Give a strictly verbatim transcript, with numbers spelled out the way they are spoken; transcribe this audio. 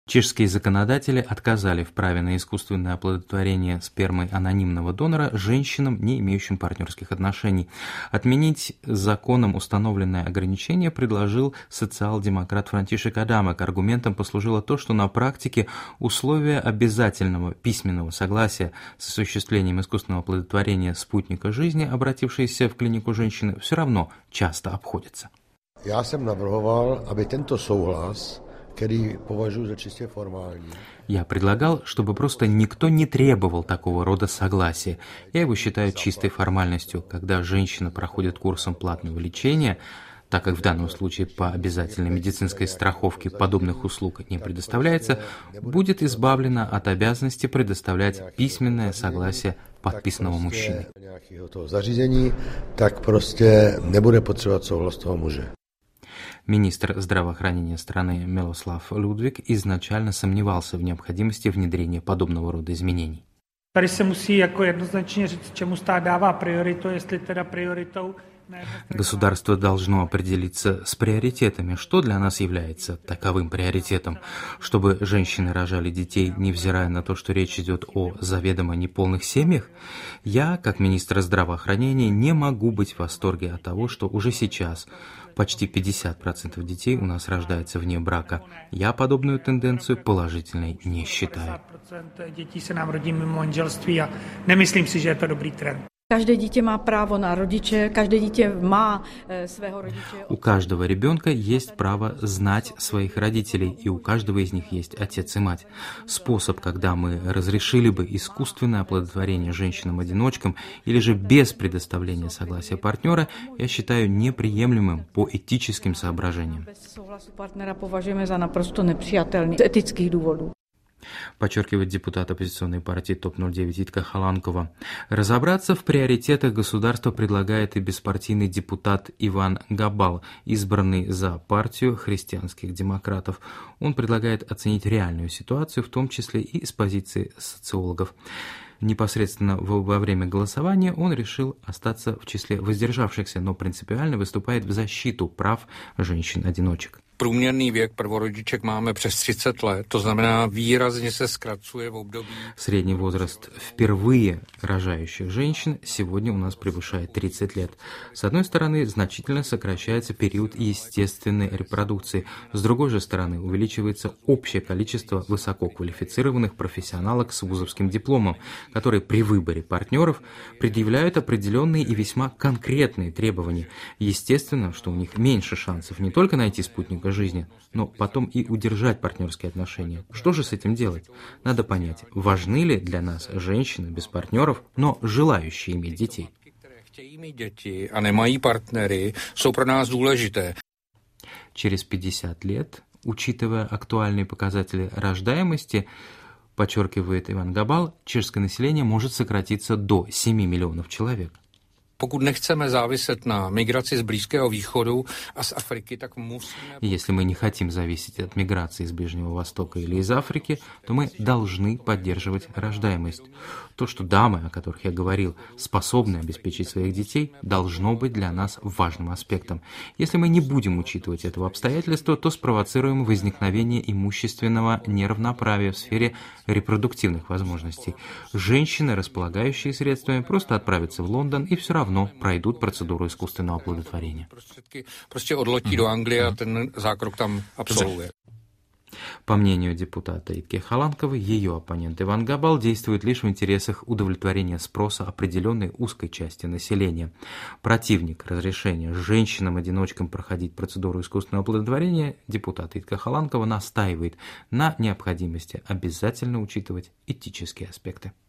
Чешские законодатели отказали в праве на искусственное оплодотворение спермой анонимного донора женщинам, не имеющим партнерских отношений. Отменить законом установленное ограничение предложил социал-демократ Франтишек Адамек. Аргументом послужило то, что на практике условия обязательного письменного согласия с осуществлением искусственного оплодотворения спутника жизни, обратившейся в клинику женщины, все равно часто обходятся. Я jsem navrhoval, aby tento souhlas, který považuji za čistě formální. Я предлагал, чтобы просто никто не требовал такого рода согласия. Я его считаю чистой формальностью. Когда женщина проходит курсом платного лечения, так как в данном случае по обязательной медицинской страховке подобных услуг не предоставляется, будет избавлена от обязанности предоставлять письменное согласие подписанного мужчины. Так просто не будет потребовать соглас того мужа. Министр здравоохранения страны Милослав Людвиг изначально сомневался в необходимости внедрения подобного рода изменений. Tady se musí jako jednoznačně říct, čemu stát dává prioritu, jestli teda prioritou. Государство должно определиться с приоритетами, что для нас является таковым приоритетом, чтобы женщины рожали детей, невзирая на то, что речь идет о заведомо неполных семьях. Я, как министр здравоохранения, не могу быть в восторге от того, что уже сейчас почти пятьдесят процентов детей у нас рождается вне брака. Я подобную тенденцию положительной не считаю. Dětí se nám rodí mimo manželství a nemyslím si, že je to dobrý trend. Každé dítě má právo na rodiče, každé dítě má svého rodiče. У каждого ребенка есть право знать своих родителей, и у каждого из них есть отец и мать. Способ, когда мы разрешили бы искусственное оплодотворение женщинам-одиночкам или же без предоставления согласия партнера, я считаю неприемлемым по этическим соображениям. Bez souhlasu partnera považujeme za naprosto nepřijatelný z etických důvodů. Подчеркивает депутат оппозиционной партии ТОП ноль девять Итка Халанкова. Разобраться в приоритетах государства предлагает и беспартийный депутат Иван Габал, избранный за партию христианских демократов. Он предлагает оценить реальную ситуацию, в том числе и с позиции социологов. Непосредственно во время голосования он решил остаться в числе воздержавшихся, но принципиально выступает в защиту прав женщин-одиночек. Průměrný věk prvorodiček máme přes třicet let, to znamená výrazně se zkracuje v období. Средний возраст впервые рожающих женщин сегодня у нас превышает тридцать лет. С одной стороны, значительно сокращается период естественной репродукции. С другой же стороны, увеличивается общее количество высококвалифицированных профессионалок с вузовским дипломом, которые при выборе партнеров предъявляют определенные и весьма конкретные требования. Естественно, что у них меньше шансов не только найти спутника жизни, но потом и удержать партнерские отношения. Что же с этим делать? Надо понять, важны ли для нас женщины без партнеров, но желающие иметь детей. Через пятьдесят лет, учитывая актуальные показатели рождаемости, подчеркивает Иван Габал, чешское население может сократиться до семи миллионов человек. Pokud nechceme záviset na migraci z Blízkého východu a z Afriky, tak musíme... Если мы не хотим зависеть от миграции из Ближнего Востока или из Африки, то мы должны поддерживать рождаемость. То, что дамы, о которых я говорил, способны обеспечить своих детей, должно быть для нас важным аспектом. Если мы не будем учитывать этого обстоятельства, то спровоцируем возникновение имущественного неравноправия в сфере репродуктивных возможностей. Женщины, располагающие средствами, просто отправятся в Лондон и все равно пройдут процедуру искусственного оплодотворения. Prostě odletí do Anglie a ten zákrok tam absolvuje. По мнению депутата Итки Халанковой, ее оппонент Иван Габал действует лишь в интересах удовлетворения спроса определенной узкой части населения. Противник разрешения женщинам-одиночкам проходить процедуру искусственного оплодотворения, депутат Итка Халанкова настаивает на необходимости обязательно учитывать этические аспекты.